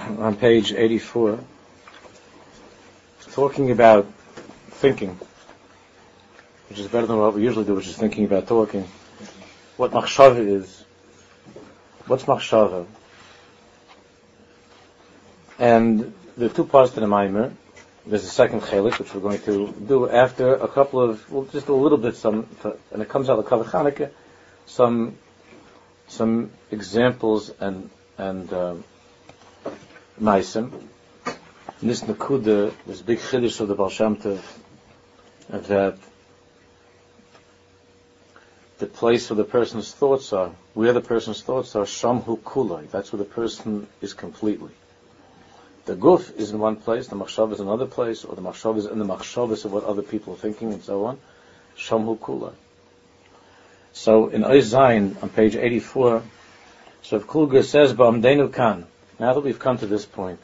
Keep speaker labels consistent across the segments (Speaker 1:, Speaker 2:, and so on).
Speaker 1: on page 84, talking about thinking, which is better than what we usually do, which is thinking about talking. What machshava is. What's machshava? And the two parts to the Maimer. There's a second chelik, which we're going to do after a couple of, well, just a little bit, and it comes out of Kavod Chanukah, some examples and maisim. In this Nakuda, this big chiddush of the Baal Shem Tov, that the place where the person's thoughts are, shamhu kulai, that's where the person is completely. The guf is in one place, the machshav is in another place, or the machshav is in the machshavas of what other people are thinking, and so on. Shamhu kulai. So in Ois Zayin, on page 84, so Kluger says, Ba'amdenu kan, now that we've come to this point,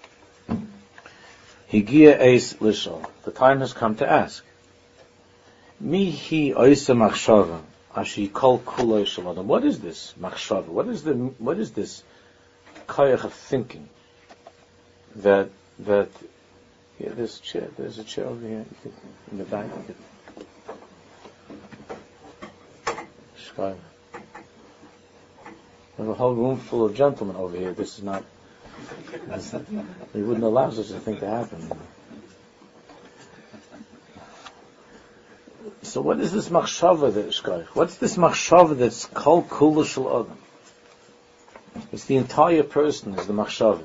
Speaker 1: Higia eis lishol, the time has come to ask. Mihi oisa machshava, ashi kol kulai shalom. What is this machshava? What is this koyach of thinking? That there's a chair over here in the back. We have a whole room full of gentlemen over here. This is not. We wouldn't allow such a thing to happen. So what is this machshava that shkoich? What's this machshava that's kol kula shel adam? It's the entire person is the machshava.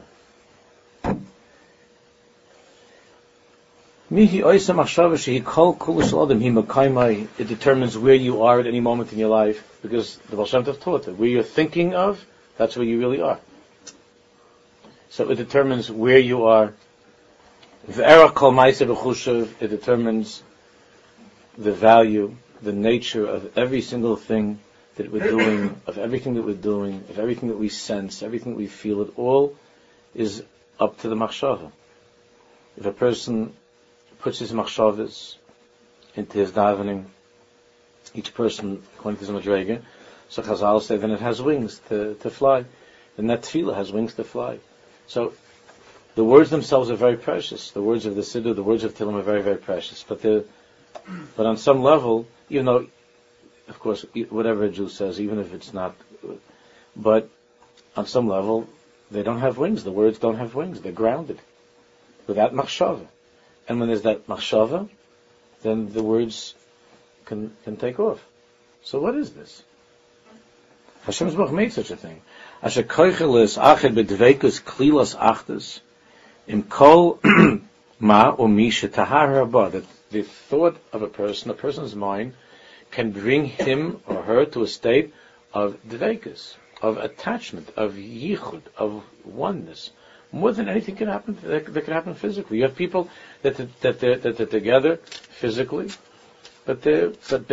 Speaker 1: Mihi oisa machshava shehi kol kula shel adam hi makaymai. It determines where you are at any moment in your life, because the Baal Shem Tov taught it. Where you're thinking of, that's where you really are. So it determines where you are. V'erach kol ma'aseh b'chushav. It determines the value, the nature of every single thing that we're doing, of everything that we sense, everything that we feel. It all is up to the machshava. If a person puts his machshavas into his davening, each person, according to his madrega, so Chazal say, then it has wings to fly. Then that tefillah has wings to fly. So the words themselves are very precious. The words of the Siddur, the words of Tehillim are very, very precious. But on some level, even though, of course, whatever a Jew says, even if it's not, but on some level, they don't have wings. The words don't have wings. They're grounded without machshava. And when there's that machshava, then the words can take off. So what is this? Hashem's Baruch made such a thing. Asher koichel is ached bedveikus klilas achtus im kol ma or mi shetahar haba. That the thought of a person's mind, can bring him or her to a state of dveikus, of attachment, of yichud, of oneness. More than anything can happen, that can happen physically. You have people that they're together physically, but they're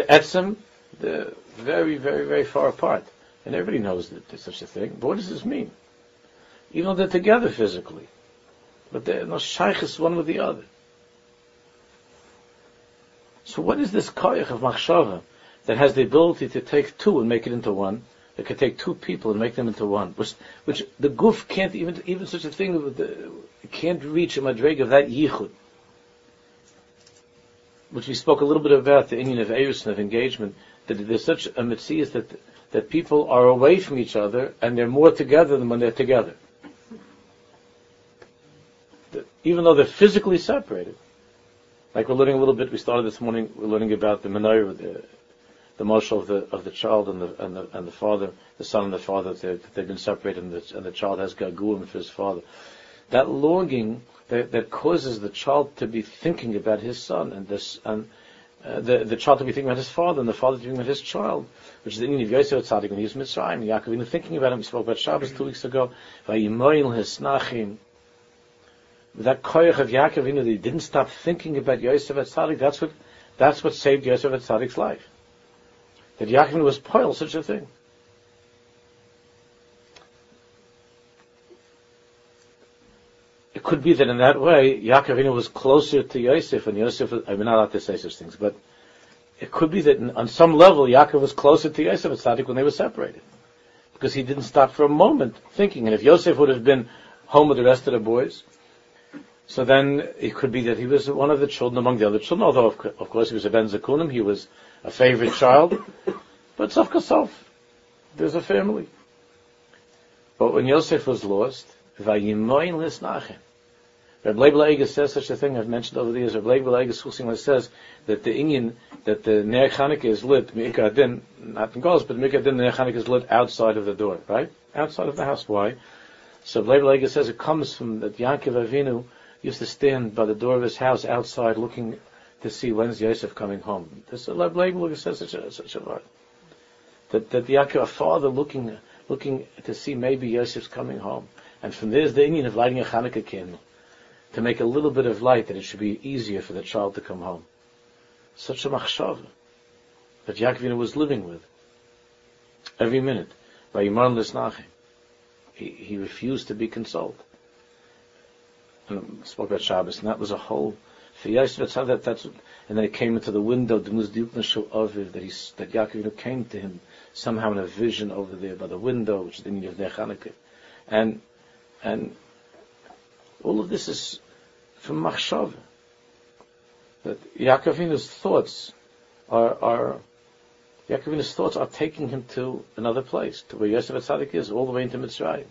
Speaker 1: very, very, very far apart. And everybody knows that there's such a thing. But what does this mean? Even though they're together physically, but they're no shaykhs one with the other. So what is this koyach of machshava that has the ability to take two and make it into one? That can take two people and make them into one, which the guf can't even such a thing can't reach a madreg of that yichud, which we spoke a little bit about, the Indian of erusin, of engagement, that there's such a metzias that people are away from each other and they're more together than when they're together, even though they're physically separated. Like we're learning a little bit. We started this morning. We're learning about the menorah, the mashal of the child and the father, the son and the father. They've been separated, and the child has gaguim for his father. That longing that causes the child to be thinking about his son, and the child to be thinking about his father, and the father to be thinking about his child, which is the Indian of Yosef Tzaddik when he was Mitzrayim. Yaakov, thinking about him. We spoke about Shabbos 2 weeks ago. Vayimoil hisnachim. That koyach of Yaakov, that he didn't stop thinking about Yosef Tzaddik. That's what saved Yosef Tzaddik's life. That Yaakov was poil such a thing. It could be that in that way, Yaakov was closer to Yosef, and Yosef, I'm not allowed to say such things, but it could be that on some level, Yaakov was closer to Yosef Tzaddik when they were separated. Because he didn't stop for a moment thinking. And if Yosef would have been home with the rest of the boys. So then it could be that he was one of the children among the other children, although of course he was a Ben Zakunim, he was a favorite child. But Sof Kosof, there's a family. But when Yosef was lost, Vayimoin Lisnachem. Reb Leib Leiga says such a thing I've mentioned over the years. Reb Leib Leiga says that the Indian, that the Ner Chanukah is lit, Me'ikar Adin, not in Golos, but Me'ikar Adin, the Ner Chanukah is lit outside of the door, right? Outside of the house. Why? So Reb Leib Leiga says it comes from that Yaakov Avinu used to stand by the door of his house outside looking to see when's Yosef coming home. This Reb Leib Leiga says such a word. That Yaakov, a father looking to see maybe Yosef's coming home. And from there's the Indian of lighting a Chanukah candle, to make a little bit of light that it should be easier for the child to come home. Such a machshava that Yaakov was living with. Every minute. Vayimon Lisnachem. He refused to be consoled. And I spoke about Shabbos, and that was a whole, for Yosef, and then it came into the window, the Muzduknashal Aviv, that Yaakov came to him somehow in a vision over there by the window, which is the need of Ner Chanukah. And all of this is from Machshav. That Yaakov Avinu's thoughts are taking him to another place, to where Yosef HaTzadik is, all the way into Mitzrayim.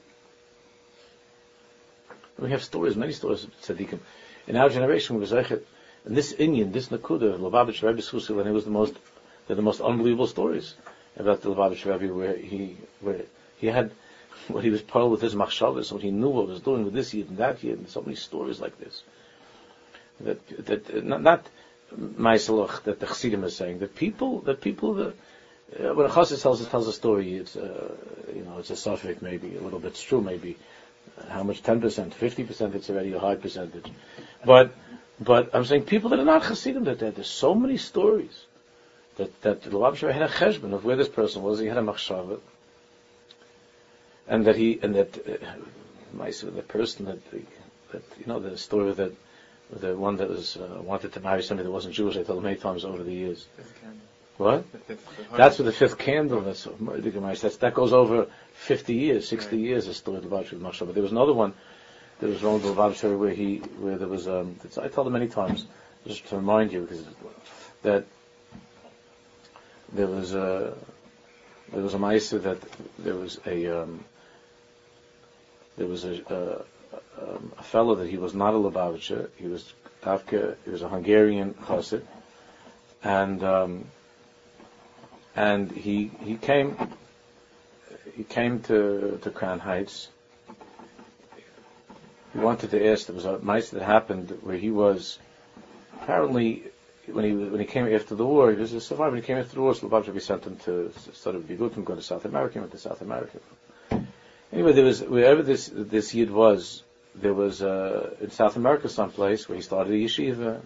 Speaker 1: We have stories, many stories of tzaddikim. In our generation, we was and this Inyan, this Nakuda, Lubavitch Rebbe Susi, and it was they're the most unbelievable stories about the Lubavitch Rebbe, where he had what he was part with his machshavas, what he knew what was doing with this yid and that yid, and so many stories like this. That not Maisalach, that the Chassidim is saying, that people when a chassid tells a story, it's it's a suffix, maybe a little bit true, maybe how much, 10%, 50%, it's already a high percentage. But I'm saying people that are not Chassidim, that there's so many stories that the Lubavitcher had a cheshbon of where this person was. He had a machshava, and that the person the story that the one that was wanted to marry somebody that wasn't Jewish. I told him many times over the years. What? That's with the fifth candle. That goes over 50 years, 60 years. A story about Machshava. But there was another one. There was one of the Lubavitcher where there was. I told him many times, just to remind you, because that there was a ma'aser that there was a fellow that he was not a Lubavitcher. He was a Hungarian chassid, and he came to Crown Heights. He wanted to ask. There was a ma'aser that happened where he was apparently when he came after the war. He was a survivor. When he came after the war, so Lubavitcher sent him to sort of be good and go to South America. He went to South America. Anyway, there was wherever this yid was, there was in South America someplace where he started a yeshiva.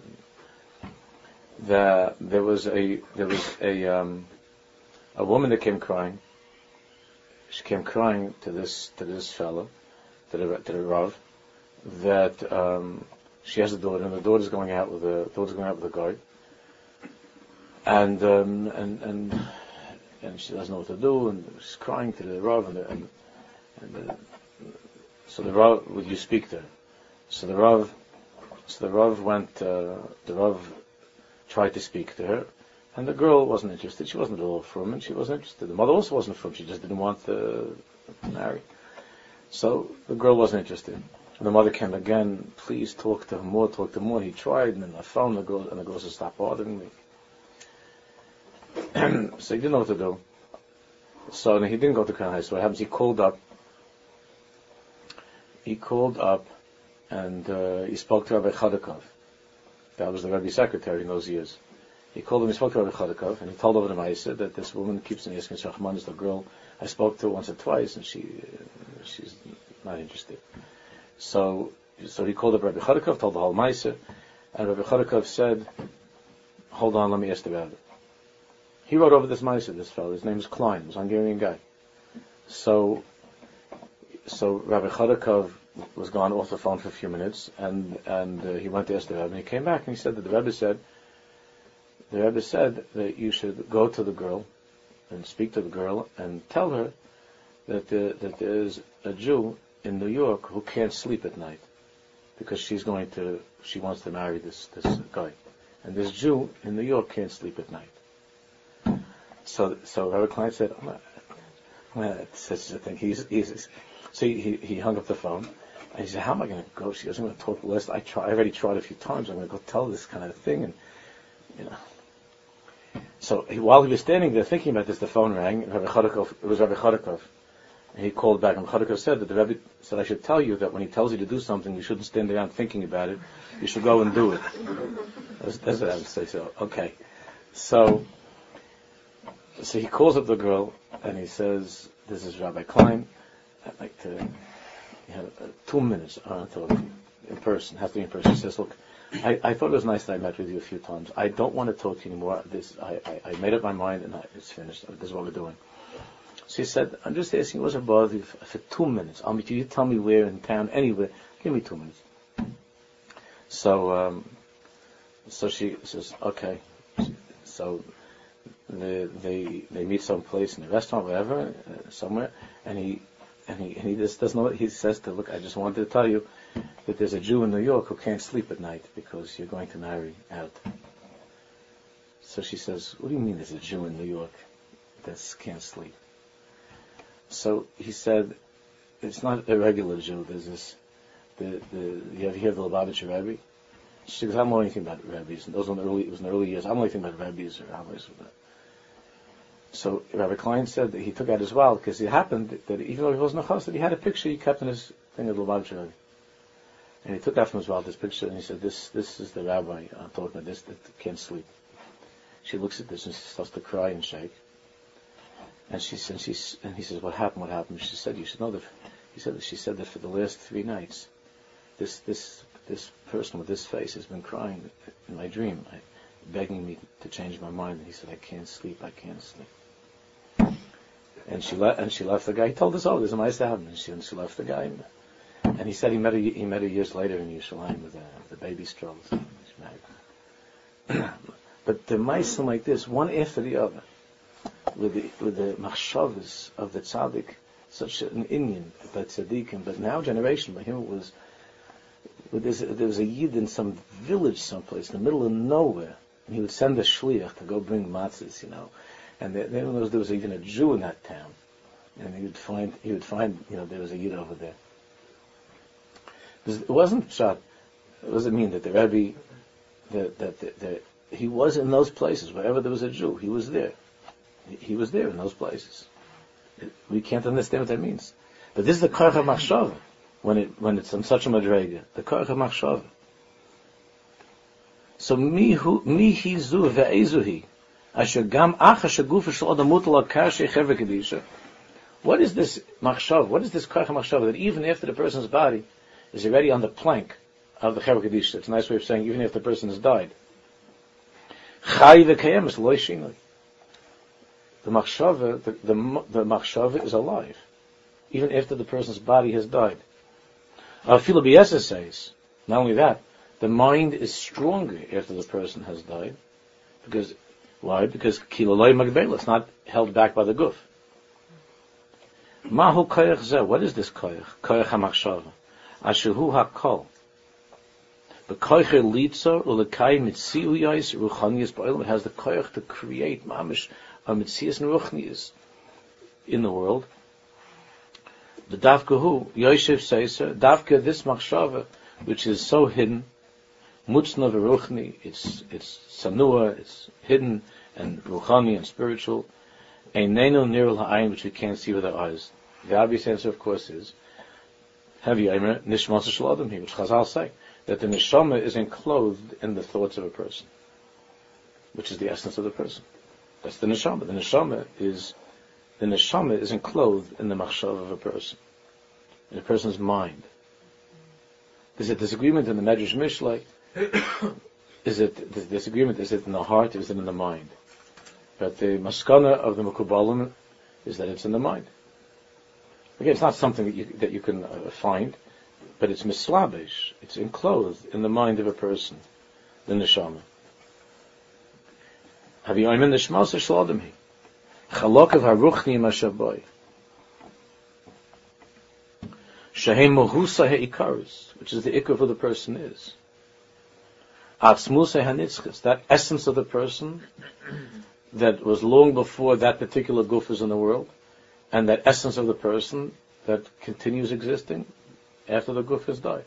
Speaker 1: There was a woman that came crying. She came crying to this fellow, to the Rav, that she has a daughter, and the daughter's going out with a guy, and she doesn't know what to do, and she's crying to the Rav, so the Rav, would you speak to her? So the Rav went. The Rav tried to speak to her, and the girl wasn't interested. She wasn't at all from, and she wasn't interested. The mother also wasn't from. She just didn't want to marry. So the girl wasn't interested. And the mother came again. Please talk to him more. Talk to him more. He tried, and then I found the girl said, "Stop bothering me." So he didn't know what to do. So he didn't go to Crown Heights. So what happens? He called up, and he spoke to Rabbi Chodakov. That was the Rebbe secretary in those years. He called him. He spoke to Rabbi Chodakov, and he told over the Ma'aseh that this woman keeps on asking Shachman is the girl I spoke to once or twice, and she's not interested. So he called up Rabbi Chodakov, told the whole Ma'aseh, and Rabbi Chodakov said, "Hold on, let me ask about it." He wrote over this Ma'aseh, this fellow. His name is Klein. He was a Hungarian guy. So Rabbi Chodakov was gone off the phone for a few minutes, and he went to ask the Rebbe, and he came back and he said that the Rebbe said that you should go to the girl and speak to the girl and tell her that there is a Jew in New York who can't sleep at night because she wants to marry this guy. And this Jew in New York can't sleep at night. So Rabbi Klein said, such a thing. So he hung up the phone, and he said, how am I going to go? She goes, I'm going to talk to Les. I already tried a few times. I'm going to go tell this kind of thing, and So while he was standing there thinking about this, the phone rang. It was Rabbi Chodakov. And he called back, and Chodakov said that the Rebbe said, I should tell you that when he tells you to do something, you shouldn't stand around thinking about it. You should go and do it. That's what I would say. So, okay. So he calls up the girl, and he says, this is Rabbi Klein. I'd like to, 2 minutes. I want to talk to you in person. Has to be in person. He says, look, I thought it was nice that I met with you a few times. I don't want to talk to you anymore. I made up my mind, and it's finished. This is what we're doing. So he said, I'm just asking, what's it bother you for 2 minutes? I'll meet you. You tell me where in town, anywhere. Give me 2 minutes. So she says, okay. So they meet someplace in a restaurant, whatever, somewhere, and he just doesn't know what he says to, look, I just wanted to tell you that there's a Jew in New York who can't sleep at night because you're going to marry out. So she says, what do you mean there's a Jew in New York that can't sleep? So he said, it's not a regular Jew. There's this, you ever hear of the Lubavitcher Rebbe? She goes, I don't know anything about Rebbes. It was in the early years. I don't know anything about Rebbes or rabbis. So Rabbi Klein said that he took out his wallet because it happened that even though he wasn't a chassid, he had a picture he kept in his thing of the Lubavitcher Rebbe. And he took out from his wallet this picture and he said, this is the rabbi I'm talking about, this that can't sleep. She looks at this and she starts to cry and shake. And he says, what happened? She said, you should know that. She said that for the last 3 nights, this person with this face has been crying in my dream, begging me to change my mind. And he said, I can't sleep. And she left the guy. He told us, there's a nice to happen. And she left the guy. And he said he met her years later in Yerushalayim with the baby strollers. But the mice like this, one after the other, with the machshavas of the tzaddik, such an Indian, but tzaddikim, but now generation by him it was. There was a yid in some village someplace in the middle of nowhere, and he would send a shliach to go bring matzahs, and there was even a Jew in that town, and he would find there was a yid over there. It wasn't shot. It doesn't mean that the Rebbe, that he was in those places wherever there was a Jew, he was there. He was there in those places. We can't understand what that means. But this is the Korach HaMachshava, when it's on such a madrega, the Korach HaMachshava. So mi hi zu ve'ezuhi, asher gam ach asher gufa shel adam mutal al karshe chever kedisha. What is this machshava? What is this Korach HaMachshava that even after the person's body is already on the plank of the chever kedisha? It's a nice way of saying even if the person has died. Chai v'kayemes lo yishinoi. The machshava is alive, even after the person's body has died. Philo Biesa says, not only that, the mind is stronger after the person has died. Why? Because kilaloi magbela, it's not held back by the guf. Mahu koyach zeh, what is this koyach? Koyach ha-machshava. Ashehu ha-kol. The koyach litzor ulekai mitziu yais ruchanias ba'olam. It has the koyach to create mamish mitzias and ruchanias in the world. The Davka Hu, Yosef says, Davka, this machshava, which is so hidden, mutzna v'ruchni, it's sanua, it's hidden and ruchani and spiritual, einenu nirul ha'ayin, which we can't see with our eyes. The obvious answer, of course, is Havi Aimer Nishmas Shel Adam here, which Chazal say that the neshama is enclosed in the thoughts of a person, which is the essence of the person. That's the neshama. The neshama is enclosed in the machshav of a person, in a person's mind. There's a disagreement in the Medrash Mishlei. Is it in the heart or is it in the mind? But the maskana of the Mekubalim is that it's in the mind. Again, it's not something that you can find, but it's mislabish. It's enclosed in the mind of a person, the neshama. Have you in the shmas shel adam hi? Chalok of haruchni mashaboy. Shehem Mohusa He'ikarus, which is the ikar of who the person is. Atzmusa Hanitzchis, that essence of the person that was long before that particular guf is in the world, and that essence of the person that continues existing after the guf has died.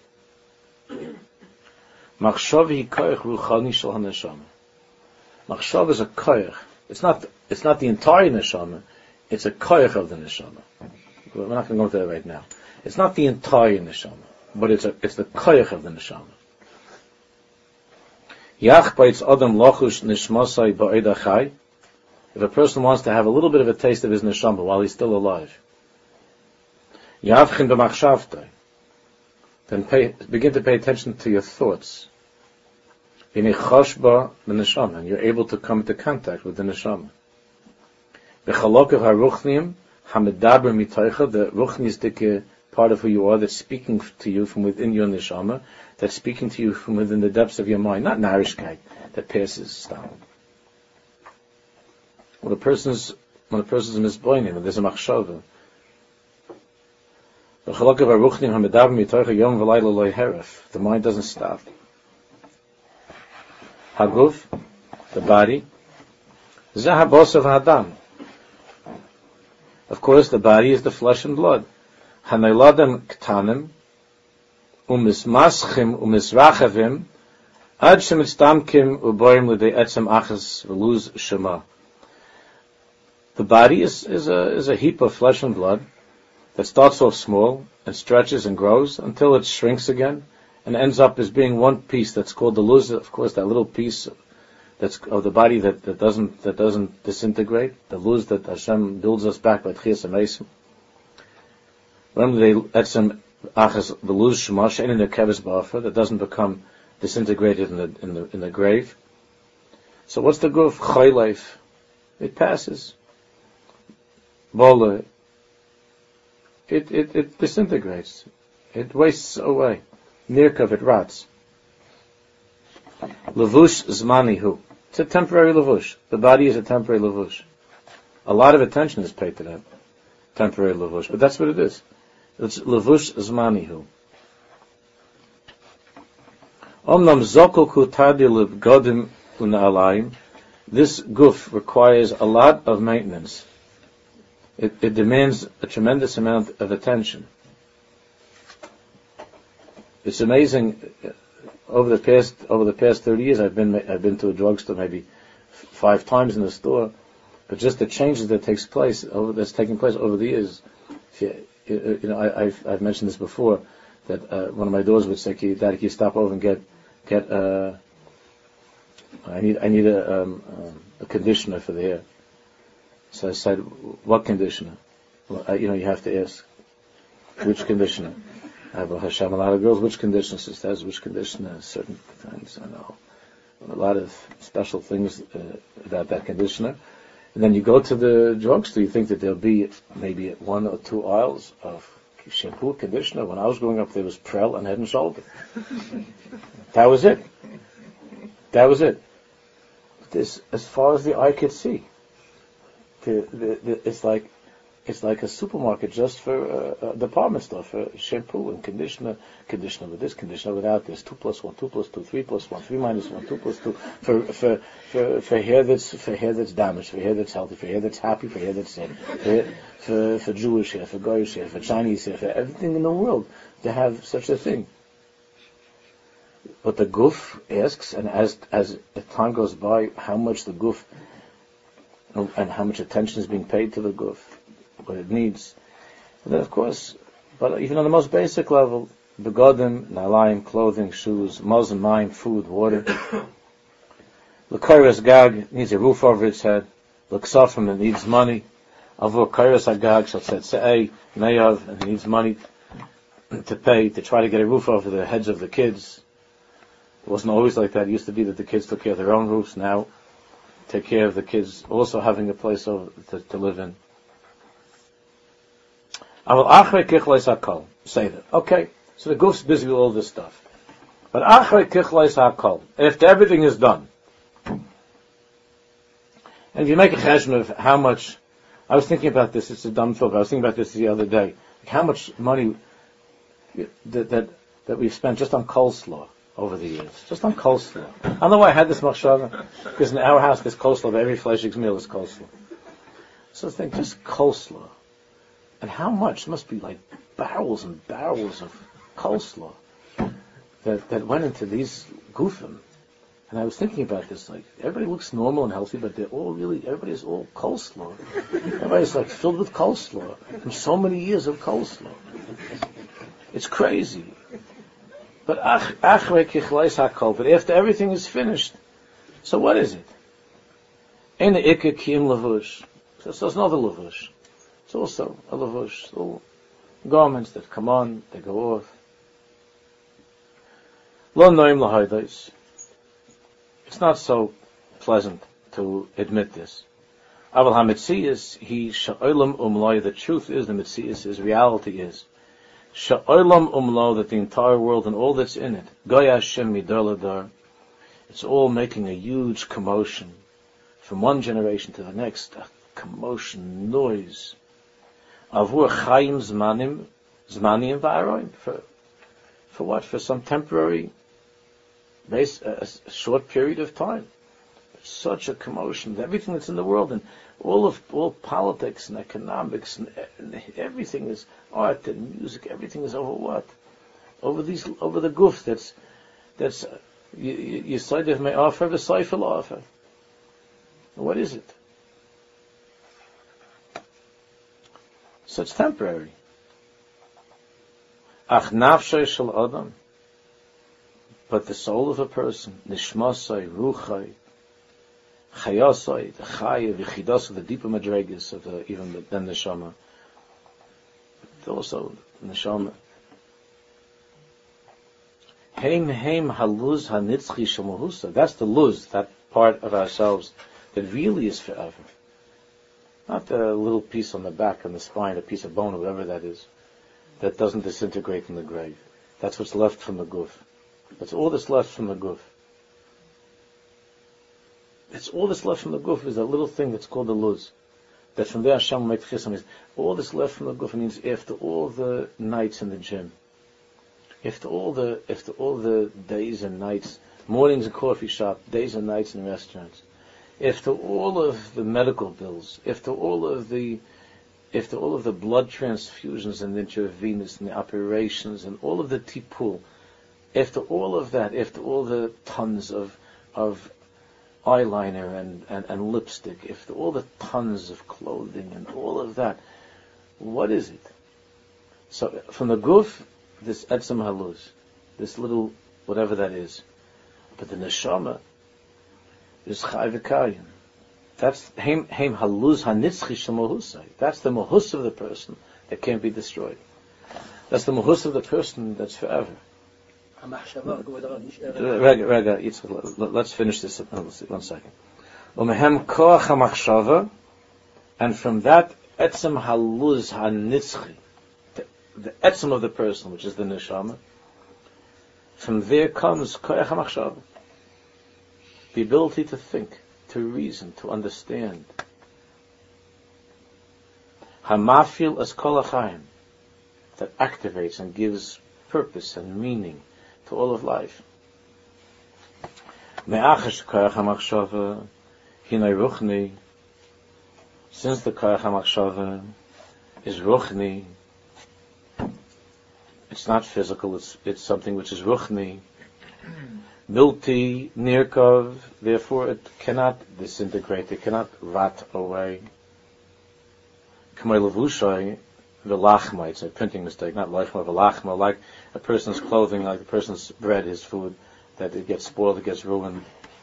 Speaker 1: Machshav hi koyach ruchani shel haneshama. Machshav is a koyach. It's not the entire neshama. It's a koyach of the neshama. We're not going to go into that right now. It's not the entire neshama, but it's the koyach of the neshama. Yach baitz adam lochush nishmasai ba'ed achai. If a person wants to have a little bit of a taste of his neshama while he's still alive, yavchin b'machshavtai, then begin to pay attention to your thoughts. V'nichashba the neshama, and you're able to come into contact with the neshama. V'chalokav haruchnim hamidaber mitoicha, the ruchnistic part of who you are that's speaking to you from within your neshama, that's speaking to you from within the depths of your mind, not narishkeit that passes down. When a person's misboining, when there's a machshava, the mind doesn't stop. Haguf, the body, of course, the body is the flesh and blood. Hanayladam ktanim, umismaschim umisrachavim, ad shemitztamkim uboyim l'dei etzem achas v'luz shema. The body is a heap of flesh and blood that starts off small and stretches and grows until it shrinks again and ends up as being one piece that's called the luz. Of course, that little piece that's of the body that doesn't disintegrate, the luz that Hashem builds us back by Tchias HaMeisim. Remember, etzem achas v'luz shema she'ein in the keves ba'afer, that doesn't become disintegrated in the grave. So what's the guf? Chay life. It passes. Bola, it disintegrates. It wastes away. Nirkav, it rots. Levush zmanihu. It's a temporary levush. The body is a temporary levush. A lot of attention is paid to that temporary levush, but that's what it is. It's levush zmanihu. Omnam zokol kutadi lebgodim una'alayim. This guf requires a lot of maintenance. It demands a tremendous amount of attention. It's amazing. Over the past 30 years, I've been to a drugstore maybe 5 times in the store, but just the changes that that's taking place over the years. I've mentioned this before, that one of my daughters would say, "Daddy, can you stop over and get I need a conditioner for the hair." So I said, "What conditioner?" Well, you have to ask. Which conditioner? I have Hashem, a lot of girls, which conditioner? She says, which conditioner? Certain things, I know. A lot of special things about that conditioner. And then you go to the drugstore, you think that there'll be maybe 1 or 2 aisles of shampoo, conditioner. When I was growing up, there was Prel and Head and Shoulder. That was it. This, as far as the eye could see, it's like a supermarket just for a department store for shampoo and conditioner with this, conditioner without this, 2 + 1, 2 + 2, 3 + 1, 3 - 1, 2 + 2, for hair that's damaged, for hair that's healthy, for hair that's happy, for hair that's sad, for Jewish hair, for Goyish hair, for Chinese hair, for everything in the world to have such a thing. But the guf asks, and as time goes by, how much the guf and how much attention is being paid to the guf, what it needs. And then, of course, but even on the most basic level, begodim, nalayim, clothing, shoes, mazon, mayim, food, water. L'kairas gag needs a roof over its head. L'ksafim, it needs money. Avur kairas agag shall set se'ei meyav, and it needs money to pay to try to get a roof over the heads of the kids. It wasn't always like that. It used to be that the kids took care of their own roofs. Now, take care of the kids also having a place to live in. Say that. Okay, so the guf's busy with all this stuff. But after everything is done, and if you make a cheshbon of how much, I was thinking about this, it's a dumb thought, I was thinking about this the other day, like how much money that we've spent just on coleslaw over the years. Just on coleslaw. I don't know why I had this machshava, because in our house there's coleslaw, but every Fleischig's meal is coleslaw. So I think, just coleslaw. And how much? There must be like barrels and barrels of coleslaw that went into these gufim. And I was thinking about this, like, everybody looks normal and healthy, but everybody's all coleslaw. Everybody's like filled with coleslaw from so many years of coleslaw. It's crazy. But after everything is finished, so what is it? Ein ikke kiyum lavush. So it's another lavush. It's also a lavush. All garments that come on, they go off. Lo noim lahaydais. It's not so pleasant to admit this. Aval ha-mitzias, sha'olam umloi, the truth is, the mitzias is, reality is, sha'olam umlo, that the entire world and all that's in it, goya Hashem midar ladar, it's all making a huge commotion, from one generation to the next, a commotion, noise, avur chayim zmanim v'aroim, for what? For some temporary, a short period of time. Such a commotion. Everything that's in the world, and all politics and economics and everything is art and music. Everything is over what? Over the guf. That's you side of my offer, the seifel offer. What is it? So it's temporary. Ach nafshay shel adam. But the soul of a person, nishmasai, ruchai, chayasai, the chaya, v'chidasai, the deeper madregas of than the neshama. But also neshama. Heim haluz hanitzchi shemahusa. That's the luz, that part of ourselves that really is forever. Not the little piece on the back and the spine, a piece of bone or whatever that is, that doesn't disintegrate in the grave. That's what's left from the guf. That's all that's left from the guf. It's all that's left from the guf is that little thing that's called the luz. That from there Hashem will make chisam is all that's left from the guf means after all the nights in the gym, after all the days and nights, mornings in coffee shop, days and nights in restaurants, after all of the medical bills, after all of the blood transfusions and intravenous and the operations and all of the tipul. After all of that, after all the tons of eyeliner and lipstick, after all the tons of clothing and all of that, what is it? So from the guf, this etzem haluz, this little whatever that is, but the neshama is chai v'kayin. That's heim haluz hanitzchi shel. That's the mohus of the person that can't be destroyed. That's the mohus of the person that's forever. Rega, let's finish this 1 second. And from that etzem haluz hanitzchi, the etzem of the person, which is the neshama, from there comes koach hamachshava, the ability to think, to reason, to understand. Hamafil as kol hachayim, that activates and gives purpose and meaning to all of life. Me'achash koach hamachshava hinay ruchni, since the koach hamachshava is ruchni, it's not physical, it's something which is ruchni, milti nirkov, therefore it cannot disintegrate, it cannot rot away. K'may levushai v'lachma, it's a printing mistake, not lachma, v'lachma, like a person's clothing, like a person's bread, his food, that it gets spoiled, it gets ruined.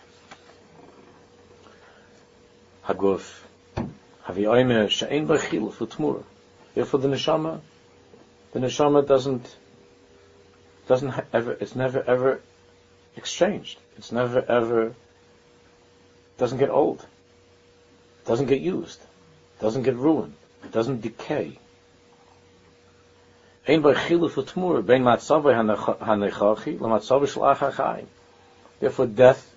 Speaker 1: Haguf, havi oimer she'ein b'chil f'tmura. Therefore the neshama it's never ever exchanged. It's never ever, doesn't get old, doesn't get used, doesn't get ruined, it doesn't decay. Therefore death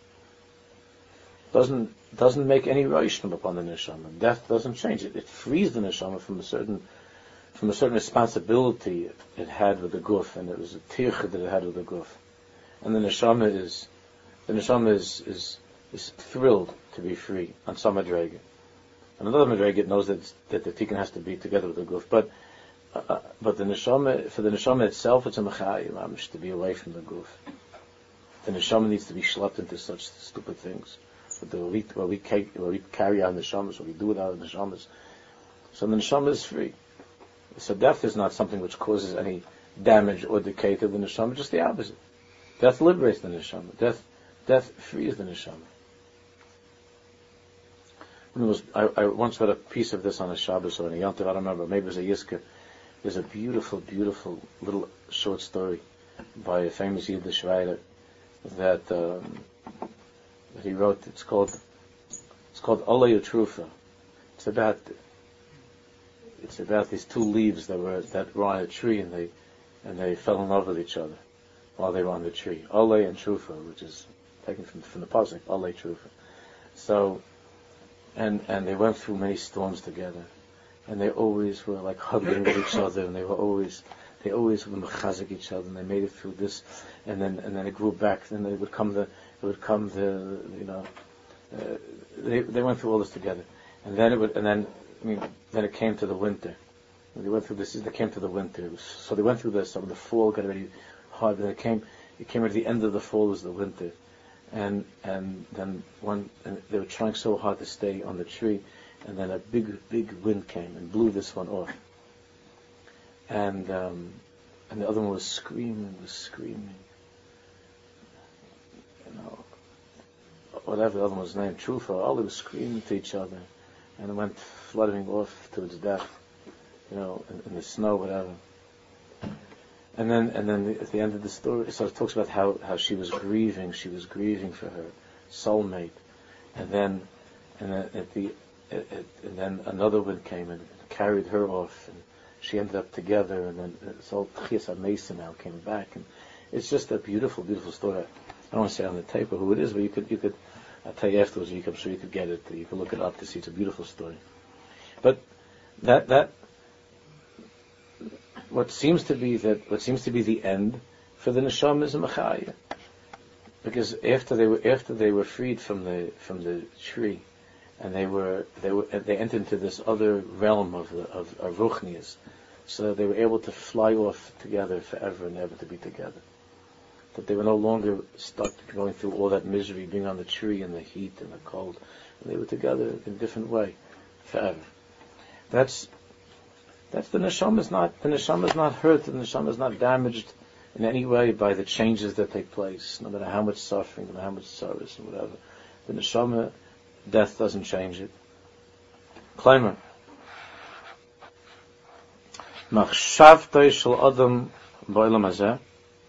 Speaker 1: doesn't make any roishim upon the neshama. Death doesn't change it. It frees the neshama from from a certain responsibility it had with the guf, and it was a tircha that it had with the guf. And the neshama is thrilled to be free on some madrega. On another madrega, it knows that the tikkun has to be together with the guf. But the neshama, for the neshama itself, it's a machayim to be away from the guf. The neshama needs to be schlepped into such stupid things. But what we carry our neshamas, what we do with our neshamas. So the neshama is free. So death is not something which causes any damage or decay to the neshama, just the opposite. Death liberates the neshama. Death frees the neshama. I once read a piece of this on a Shabbos or on a Yom Tov, I don't remember, maybe it was a Yizkah. There's a beautiful, beautiful little short story by a famous Yiddish writer that he wrote. It's called Olei Utrufa. It's about these two leaves that were on a tree, and they fell in love with each other while they were on the tree. Olei and Trufa, which is taken from the pasuk, Olei Trufa. So, and they went through many storms together, and they always were like hugging with each other, and they always were mechazik each other, and they made it through this, and then it grew back. Then they went through all this together, and then it came to the winter. They went through this. They came to the winter. So they went through this. So the fall got very hard. Then it came at the end of the fall was the winter, and then they were trying so hard to stay on the tree, and then a big wind came and blew this one off. And the other one was screaming. Whatever the other one was named, Trufa, all they were screaming to each other, and it went fluttering off to its death, in the snow, whatever. And then at the end of the story, so it talks about how she was grieving for her soulmate, and then another wind came and carried her off, and she ended up together, and then it's all Tchias HaMesim now came back, and it's just a beautiful, beautiful story. I don't want to say on the tape or who it is, but you could. I'll tell you afterwards. I'm sure you could get it. You can look it up to see. It's a beautiful story. But that what seems to be the end for the neshama is a machaya, because after they were freed from the tree, and they entered into this other realm of ruchnias, so they were able to fly off together forever and ever to be together. That they were no longer stuck going through all that misery, being on the tree and the heat and the cold. And they were together in a different way forever. That's the neshama is not hurt, the neshama is not damaged in any way by the changes that take place, no matter how much suffering, no matter how much service and whatever. The neshama, death doesn't change it. Climber. Machshavtoi shel adam ba'olam hazeh.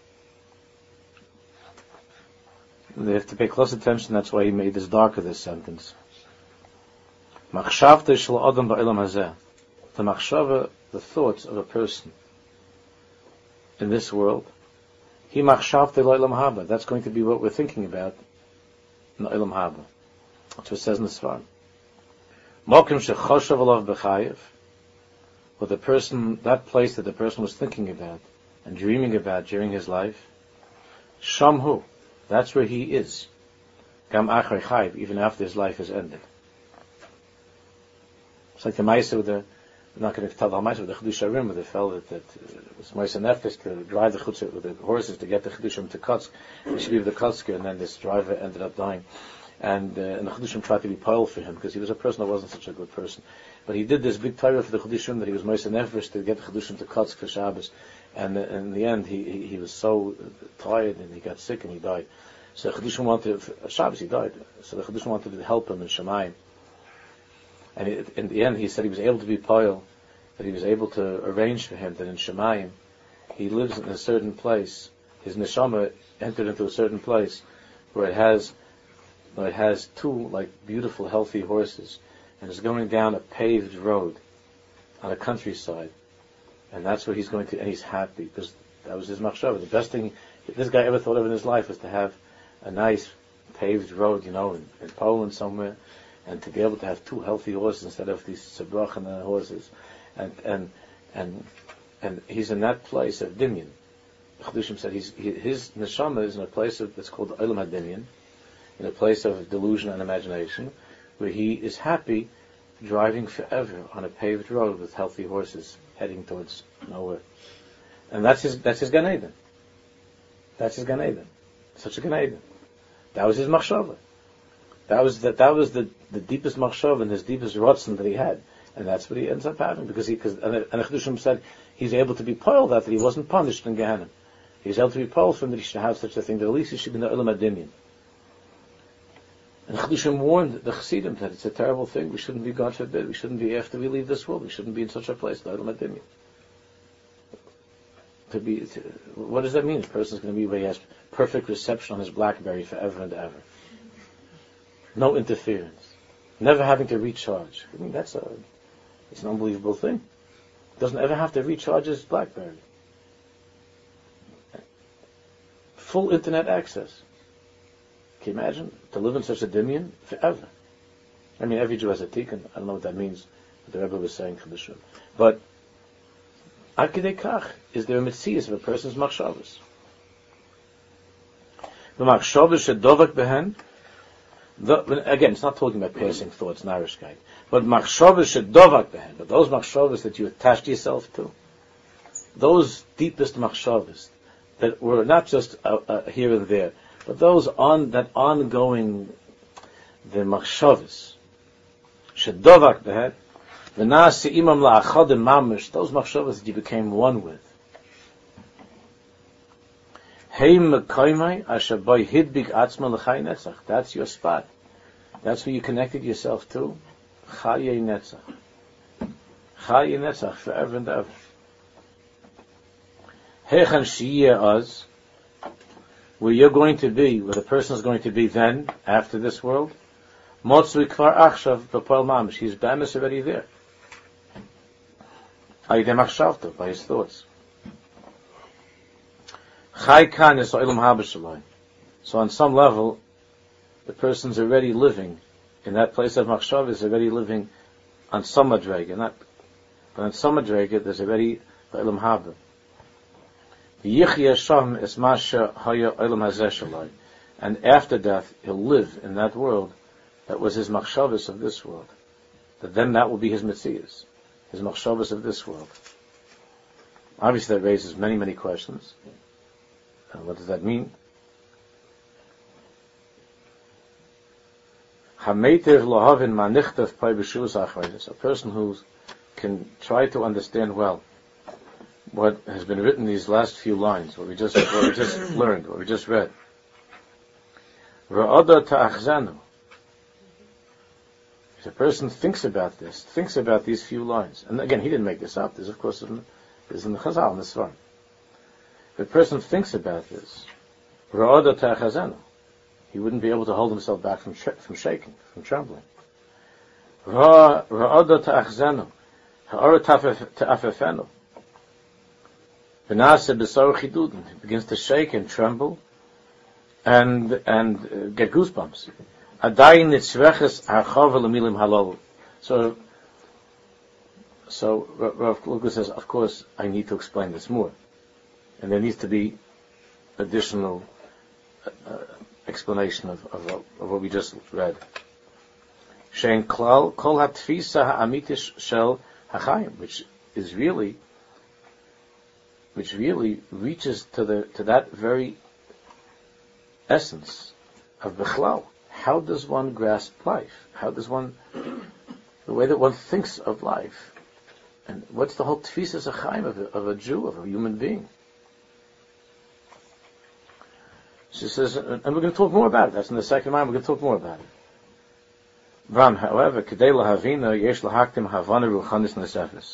Speaker 1: They have to pay close attention. That's why he made this darker, this sentence. Machshavtoi shel adam ba'olam hazeh. The machshava, the thoughts of a person in this world, he machshavtoi lo'olam haba. That's going to be what we're thinking about in the olam haba. That's what it says in the Svar. Mokim shechoshav alav b'chayev. What the person, that place that the person was thinking about and dreaming about during his life, shamhu. That's where he is. Gam achrei chayev, even after his life has ended. It's like the Maisa with I'm not going to tell the Maisa with the Chedush Arim, with the fellow that was Maisa Nefesh to drive the Chutz with the horses to get the Chedushim to Kotsk. He should leave the Kotsk, and then this driver ended up dying. And the Chedushim tried to be piled for him, because he was a person that wasn't such a good person. But he did this big Torah for the Chedushim that he was Maisa Nefesh to get the Chedushim to Kotsk for Shabbos. And in the end, he was so tired, and he got sick, and he died. So the Chedushim wanted, Shabbos he died, so the Chedushim wanted to help him in Shemayim. And in the end, he said he was able to be Poyel, that he was able to arrange for him that in Shemayim, he lives in a certain place, his neshama entered into a certain place, where it has two, like, beautiful, healthy horses, and is going down a paved road on a countryside. And that's where he's going to, and he's happy, because that was his machshava. The best thing this guy ever thought of in his life was to have a nice paved road, in Poland somewhere, and to be able to have two healthy horses instead of these Sabrach and horses. And and he's in that place of Dinyan. Chedushim said his neshama is in a place that's called Olam HaDinyan, in a place of delusion and imagination, where he is happy driving forever on a paved road with healthy horses heading towards nowhere. And that's his Gan Eden. That's his Gan Eden. Such a Gan Eden. That was his machshava. That was the deepest machshava and his deepest rotzen that he had. And that's what he ends up having, because and Chedushim said he's able to be poiled that he wasn't punished in Gehenna. He's able to be poiled from that he should have such a thing, that at least he should be in the Olam HaDinyan. And Chedushim warned the Chassidim that it's a terrible thing. We shouldn't be, God forbid, we shouldn't be, after we leave this world, we shouldn't be in such a place, the Olam HaDinyan. What does that mean? A person's going to be where he has perfect reception on his BlackBerry forever and ever. No interference. Never having to recharge. I mean, it's an unbelievable thing. Doesn't ever have to recharge his BlackBerry. Full internet access. Can you imagine to live in such a Dinyan forever? I mean, every Jew has a tikkun. I don't know what that means. What the Rebbe was saying for the shul. But Ad Kedei Kach is there a metzias of a person's machshavas. The machshavas shedovak behen. Again, it's not talking about passing thoughts, narishkeit, but machshavas shedovak behen. But those machshavas that you attached yourself to, those deepest machshavas that were not just here and there, but those ongoing, the machshavas shedovak behen. Those machshavas that you became one with. That's your spot. That's where you connected yourself to. Chayei Netzach. Chayei Netzach, forever and ever. Hechan shiyeh az, where you're going to be, where the person is going to be then, after this world. Motzui kvar achshav b'poel mamish. He's bamis already there. By his thoughts. Chai kan is olam haba shalai. So on some level, the person's already living in that place of machshav, is already living on some madrega. But on some madrega, there's already olam haba. V'yichya sham es masha haya olam hazeh shalai. And after death, he'll live in that world that was his machshavas of this world. Then that will be his metzias. His machshavas of this world. Obviously, that raises many, many questions. What does that mean? A person who can try to understand well what has been written in these last few lines, what we just learned, what we just read. If a person thinks about this, thinks about these few lines, and again, he didn't make this up. This, of course, is in the Chazal, in the Svar. If a person thinks about this, he wouldn't be able to hold himself back from shaking, from trembling. He begins to shake and tremble and get goosebumps. So Rav Kluger says, of course, I need to explain this more. And there needs to be additional explanation of what we just read. Shein klal kol hatfisa ha'amitish shel hachayim, which really reaches to that very essence of Bechlal. How does one grasp life? How does one, the way that one thinks of life? And what's the whole tfisas hachayim of a Jew, of a human being? She says, and we're going to talk more about it. That's in the second line. We're going to talk more about it. Ram, however, kedei lahavina yesh lahaktim havana ruchanis nesefes.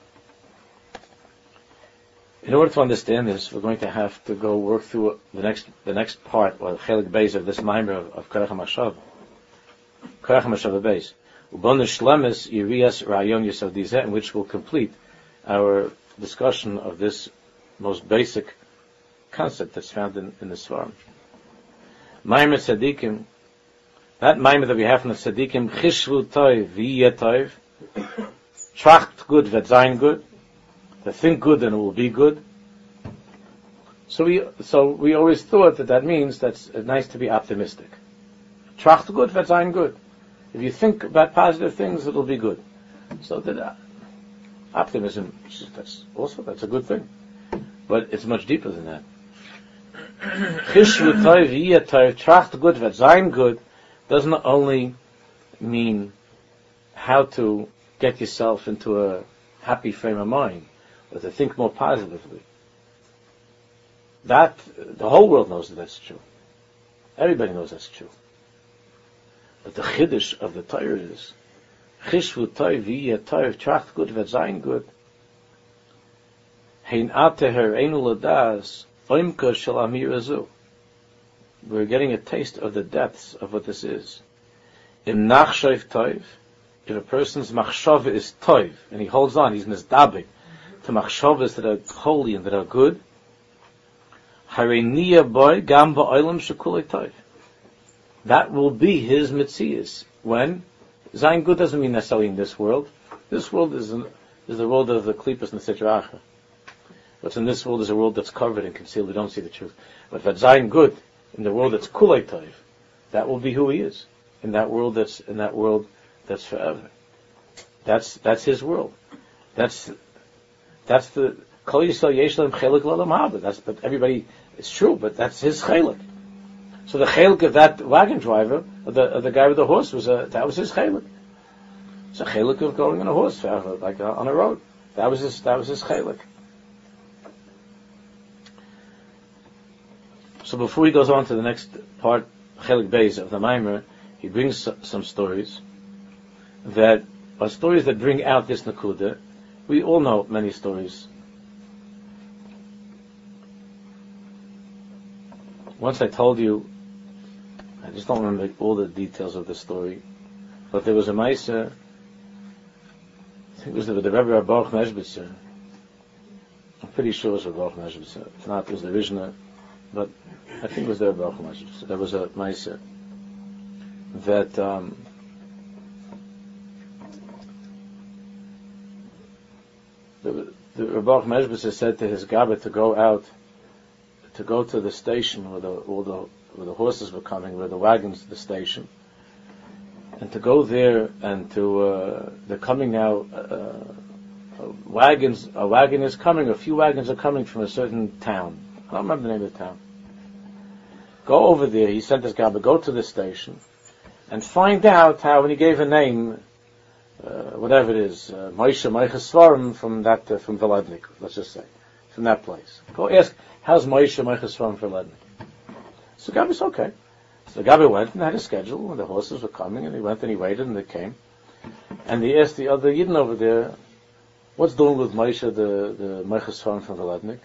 Speaker 1: In order to understand this, we're going to have to go work through the next part, or the chelik beis of this mimer of Karach HaMashava. Karach HaMashava beis. Ubon shlemes yirias rayon yesod dizeh, in which will complete our discussion of this most basic concept that's found in the Svarim. Maimer Tzadikim, that Maimer that we have from the Tzadikim, Chishvu Toiv, V'yeh Toiv, Tracht good, Vet Zayin good, to think good and it will be good. So we always thought that means that's nice to be optimistic. Tracht gut, wird sein good. If you think about positive things, it'll be good. So that optimism, that's a good thing. But it's much deeper than that. Chishvu toiv yeh toiv, tracht gut, wird sein good, doesn't only mean how to get yourself into a happy frame of mind, but to think more positively. That, the whole world knows that that's true. Everybody knows that's true. But the chiddush of the Torah is, Chishvu toiv yeh toiv, tracht gut, wird sein good. Hein ateher einu ladas, oimka shel amir azu. We're getting a taste of the depths of what this is. Im nachshav toiv, if a person's machshava is toiv, and he holds on, he's nisdabe to machshavas that are holy and that are good, hareniya boy gam ba'olam shekulei toiv. That will be his mitzias. When? Zayin good doesn't mean necessarily in this world. This world is the world of the klipas and the sitra achra. What's in this world is a world that's covered and concealed. We don't see the truth. But if Zayin good, in the world that's kulei toiv, that will be who he is. In that world that's forever. That's his world. That's the Kol Yisrael Yesh Lahem Chelik L'Olam Haba. But everybody, it's true, but that's his chelik. So the chelik of that wagon driver, of the guy with the horse, that was his chelik. It's a chelik of going on a horse forever, like on a road. That was his chelik. So before he goes on to the next part, chelik beis of the Maimer, he brings some stories that are stories that bring out this nakuda. We all know many stories. Once I told you, I just don't remember all the details of the story, but there was a Maisa, I think it was the Rebbe Baruch Meshbitzer. I'm pretty sure it was the Baruch Meshbitzer. If not, it was the Rishna, but I think it was the Baruch Meshbitzer. There was a Maisa that the Baruch Meshbitzer said to his Gabba to go to the station where the horses were coming, where the wagons to the station, and to go there and they're coming now. A wagon is coming. A few wagons are coming from a certain town. I don't remember the name of the town. Go over there. He sent his Gabba, go to the station and find out how. When he gave a name, whatever it is, Moshe Meiches Svarim from Velednik, let's just say, from that place. Go ask, how's Moshe Meiches Svarim for Velednik? So Gabby said, okay. So Gabby went and had a schedule, and the horses were coming, and he went and he waited, and they came. And he asked the other Yidden over there, what's doing with Moshe, the Meiches Svarim from Velednik?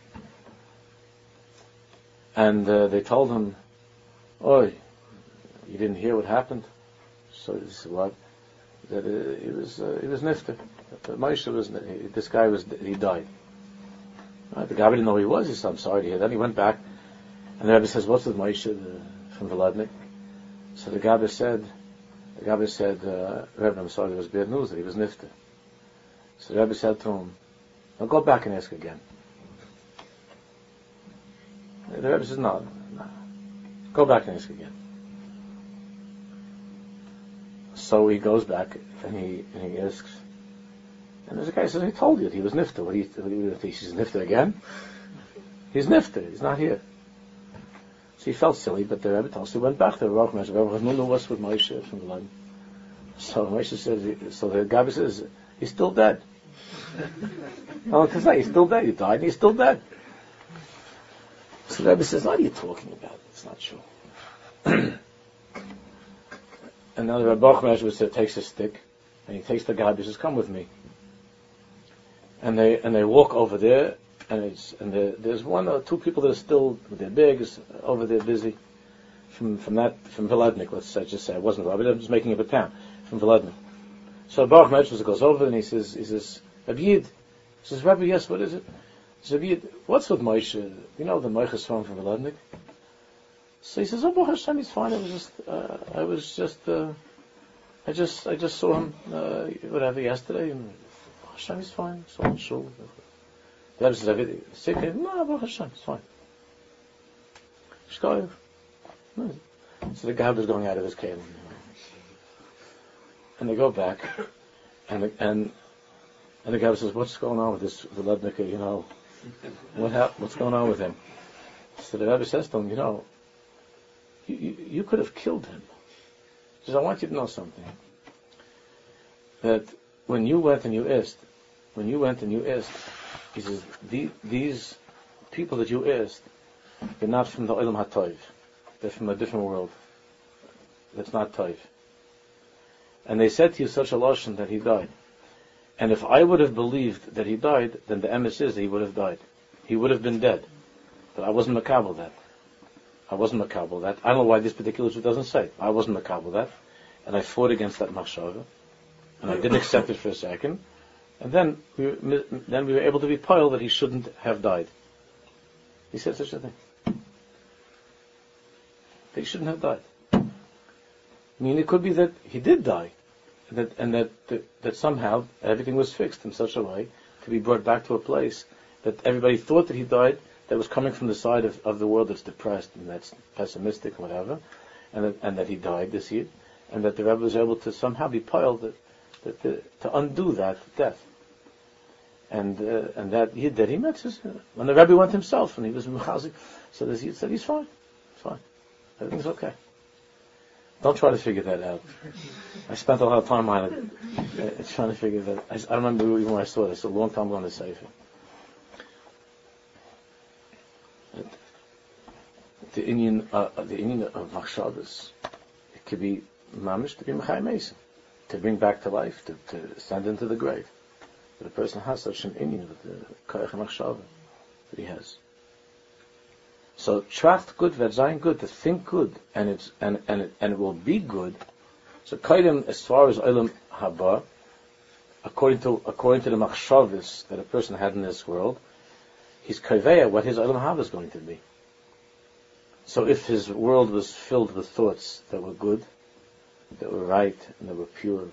Speaker 1: And they told him, oh, you didn't hear what happened? So he said, what? That he was nifter. Moshe he died. Right? The guy didn't know who he was. He said, I'm sorry to hear that. He went back, and the Rebbe says, what's with Moshe from Velednik? So the Rebbe said, Rebbe, I'm sorry, there was bad news that he was nifter. So the Rebbe said to him, now go back and ask again. The Rebbe says, no, go back and ask again. So he goes back and he asks, and there's a guy who says, he told you that he was nifter. What do you think? He's nifter again? He's nifter. He's not here. So he felt silly, but the Rebbe told us, he went back to the Baruch Meshbitzer. The Rebbe no what's with Moshe from the line. So Moshe says, so the Gabby says, he's still dead. Oh, to say, he's still dead. He died and he's still dead. So the Rebbe says, what are you talking about? It's not true. And now the Baruch Meshbitzer takes a stick, and he takes the Gabby and says, come with me. And they walk over there, and there's one or two people that are still with their bags over there busy from Velednik, let's just say. It wasn't Rabbi, I'm just making up a town from Velednik. So Baruch Meshbitzer goes over and he says, Rabbi Yid. He says, Rabbi, yes, what is it? He says, Rabbi Yid, what's with Moshe? You know the Meiches from Velednik? So he says, oh, Baruch Hashem, he's fine. I just saw him, whatever, yesterday, and Hashem is fine. So I'm sure. The Rebbe says, sick? No, Baruch Hashem, it's fine. Shkoyev. No. So the Gab is going out of his kelim. And they go back, and the Gab says, what's going on with this Lednika, what's going on with him? So the Rebbe says to him, you could have killed him. He says, I want you to know something. That when you went and you asked, he says, these people that you asked, they're not from the Olam HaToiv. They're from a different world. That's not Toiv. And they said to you such a lashon that he died. And if I would have believed that he died, then the emes is that he would have died. He would have been dead. But I wasn't makabel that. I don't know why this particular Jew doesn't say. I wasn't makabel that. And I fought against that machshava. And I didn't accept it for a second. And then we were able to be piled that he shouldn't have died. He said such a thing. That he shouldn't have died. I mean, it could be that he did die. And that somehow everything was fixed in such a way to be brought back to a place that everybody thought that he died, that was coming from the side of the world that's depressed and that's pessimistic, whatever, and that he died this year, and that the Rebbe was able to somehow be piled to undo that death. And that Yid that he met, when the Rebbe went himself, and he was Mechazik, so the Yid said, he's fine. Everything's okay. Don't try to figure that out. I spent a lot of time on it, trying to figure that. I remember even when I saw this a long time ago on the Sefer. The Indian of Machshavas, it could be mamish to be Mechayim Mesim, to bring back to life, to send into the grave. But a person has such an Indian with the Koyach Machshava that he has. So tracht good, verzayin good, to think good, and it will be good. So kaidem, as far as Olam Haba, according to the machshavos that a person had in this world, he's kaveya what his Olam Haba is going to be. So if his world was filled with thoughts that were good, that were right, and that were pure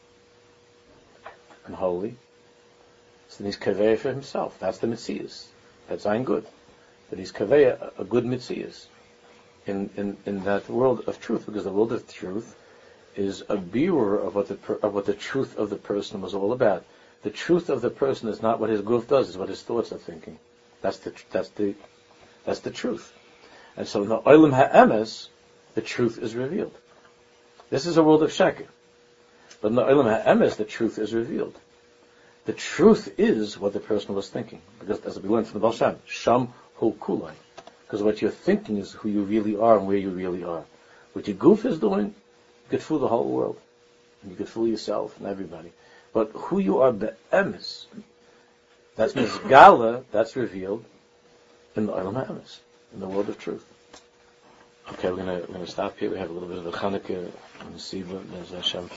Speaker 1: and holy, so then he's kaveya for himself. That's the Metzias. That's zayin good. That he's kaveya a good mitzias in that world of truth, because the world of truth is a bearer of what the truth of the person was all about. The truth of the person is not what his guf does; is what his thoughts are thinking. That's the truth. And so in the olam ha'emes, the truth is revealed. This is a world of sheker, but in the olam ha'emes, the truth is revealed. The truth is what the person was thinking, because as we learned from the Baal Shem, Sham Hu Kulai, because what you're thinking is who you really are and where you really are. What your goof is doing, you could fool the whole world, and you could fool yourself and everybody. But who you are be'emes, that's misgala, that's revealed in the olam ha'emes, in the world of truth. Okay, we're gonna stop here. We have a little bit of a Chanukah and Siva. There's Hashem.